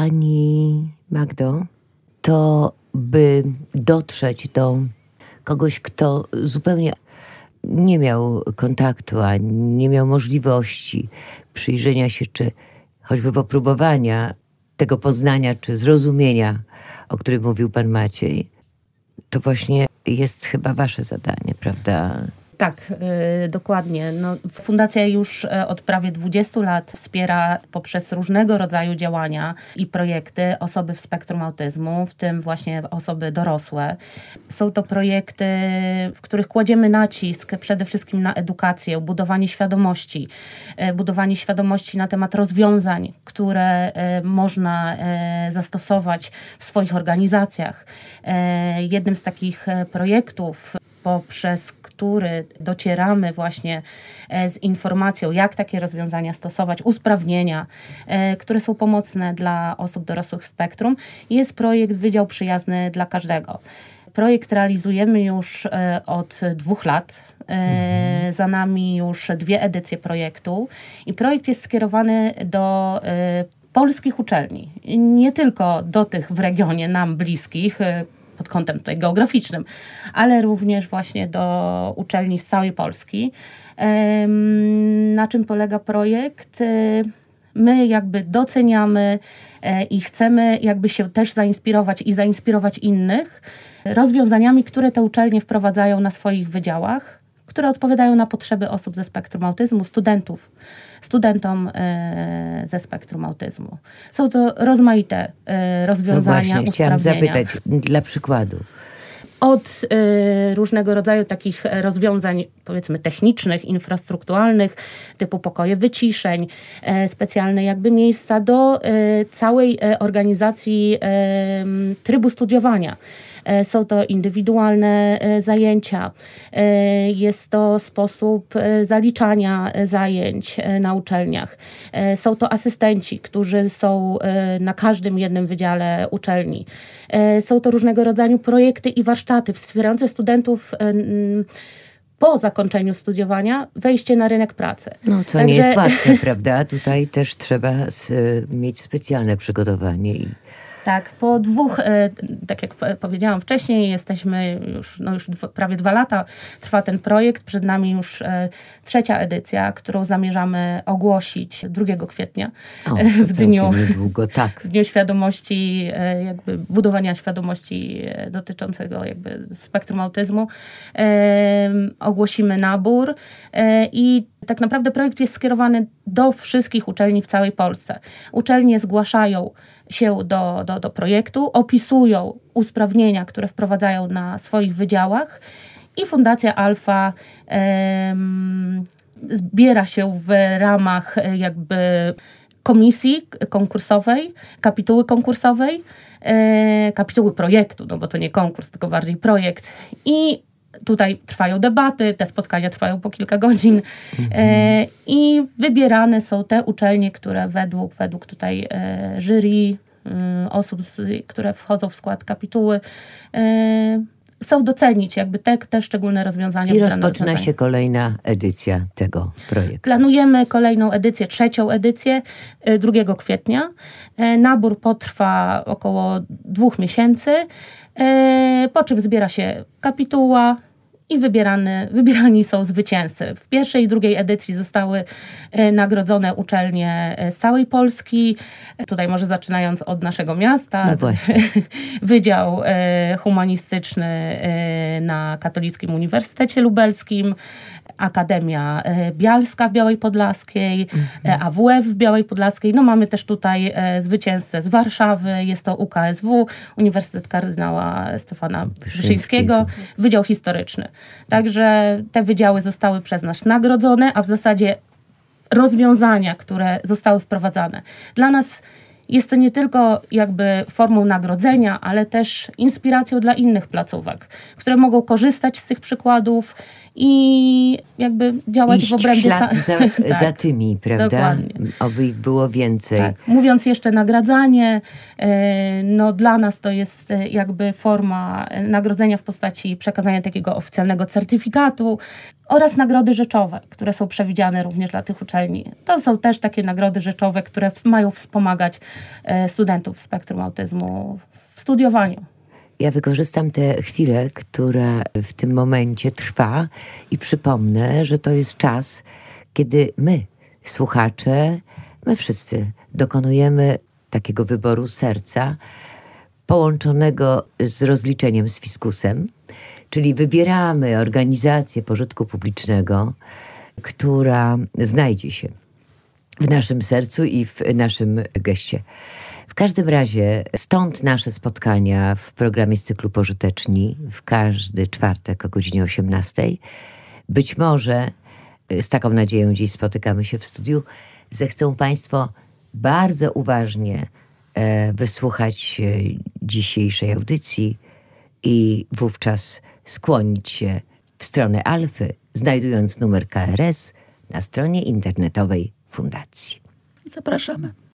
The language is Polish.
Pani Magdo, to by dotrzeć do kogoś, kto zupełnie nie miał kontaktu, a nie miał możliwości przyjrzenia się, czy choćby popróbowania tego poznania, czy zrozumienia, o którym mówił pan Maciej, to właśnie jest chyba wasze zadanie, prawda? Tak, dokładnie. Fundacja już od prawie 20 lat wspiera poprzez różnego rodzaju działania i projekty osoby w spektrum autyzmu, w tym właśnie osoby dorosłe. Są to projekty, w których kładziemy nacisk przede wszystkim na edukację, budowanie świadomości na temat rozwiązań, które można zastosować w swoich organizacjach. Jednym z takich projektów, poprzez który docieramy właśnie z informacją, jak takie rozwiązania stosować, usprawnienia, które są pomocne dla osób dorosłych w spektrum, jest projekt Wydział Przyjazny dla Każdego. Projekt realizujemy już od 2 lat. Za nami już 2 edycje projektu i projekt jest skierowany do polskich uczelni. Nie tylko do tych w regionie nam bliskich, pod kątem tutaj geograficznym, ale również właśnie do uczelni z całej Polski. Na czym polega projekt? My jakby doceniamy i chcemy jakby się też zainspirować i zainspirować innych rozwiązaniami, które te uczelnie wprowadzają na swoich wydziałach, które odpowiadają na potrzeby osób ze spektrum autyzmu, studentom ze spektrum autyzmu. Są to rozmaite rozwiązania, właśnie, chciałam zapytać, dla przykładu. Od różnego rodzaju takich rozwiązań, powiedzmy technicznych, infrastrukturalnych, typu pokoje wyciszeń, specjalne jakby miejsca, do całej organizacji trybu studiowania. Są to indywidualne zajęcia, jest to sposób zaliczania zajęć na uczelniach. Są to asystenci, którzy są na każdym jednym wydziale uczelni. Są to różnego rodzaju projekty i warsztaty wspierające studentów po zakończeniu studiowania wejście na rynek pracy. No to nie jest łatwe, prawda? Tutaj też trzeba mieć specjalne przygotowanie. Tak, po 2, tak jak powiedziałam wcześniej, jesteśmy już prawie 2 lata trwa ten projekt. Przed nami już 3. edycja, którą zamierzamy ogłosić 2 kwietnia. W dniu niedługo, tak. W Dniu Świadomości, jakby budowania świadomości dotyczącego jakby spektrum autyzmu. Ogłosimy nabór i tak naprawdę projekt jest skierowany do wszystkich uczelni w całej Polsce. Uczelnie zgłaszają się do projektu, opisują usprawnienia, które wprowadzają na swoich wydziałach i Fundacja Alfa zbiera się w ramach jakby komisji konkursowej, kapituły projektu, no bo to nie konkurs, tylko bardziej projekt. I tutaj trwają debaty, te spotkania trwają po kilka godzin i wybierane są te uczelnie, które według tutaj jury, osób, które wchodzą w skład kapituły, chcą docenić jakby te szczególne rozwiązania. I rozpoczyna się kolejna edycja tego projektu. Planujemy kolejną edycję, 3. edycję 2 kwietnia. Nabór potrwa około 2 miesięcy, po czym zbiera się kapituła i wybierani są zwycięzcy. W 1. i 2. edycji zostały nagrodzone uczelnie z całej Polski. Tutaj może zaczynając od naszego miasta. No właśnie. Wydział Humanistyczny na Katolickim Uniwersytecie Lubelskim, Akademia Bialska w Białej Podlaskiej, AWF w Białej Podlaskiej. No mamy też tutaj zwycięzcę z Warszawy, jest to UKSW, Uniwersytet Kardynała Stefana Wyszyńskiego, Wydział Historyczny. Także te wydziały zostały przez nas nagrodzone, a w zasadzie rozwiązania, które zostały wprowadzane. Dla nas jest to nie tylko jakby formą nagrodzenia, ale też inspiracją dla innych placówek, które mogą korzystać z tych przykładów i jakby działać w obrębie... ślad za Tak, tymi, prawda? dokładnie. Oby ich było więcej. Tak. Mówiąc jeszcze nagradzanie, no dla nas to jest jakby forma nagrodzenia w postaci przekazania takiego oficjalnego certyfikatu oraz nagrody rzeczowe, które są przewidziane również dla tych uczelni. To są też takie nagrody rzeczowe, które mają wspomagać studentów z spektrum autyzmu w studiowaniu. Ja wykorzystam tę chwilę, która w tym momencie trwa i przypomnę, że to jest czas, kiedy my, słuchacze, my wszyscy dokonujemy takiego wyboru serca połączonego z rozliczeniem z fiskusem, czyli wybieramy organizację pożytku publicznego, która znajdzie się w naszym sercu i w naszym geście. W każdym razie stąd nasze spotkania w programie z cyklu Pożyteczni w każdy czwartek o godzinie 18. Być może, z taką nadzieją dziś spotykamy się w studiu, zechcą Państwo bardzo uważnie wysłuchać dzisiejszej audycji i wówczas skłonić się w stronę Alfy, znajdując numer KRS na stronie internetowej Fundacji. Zapraszamy.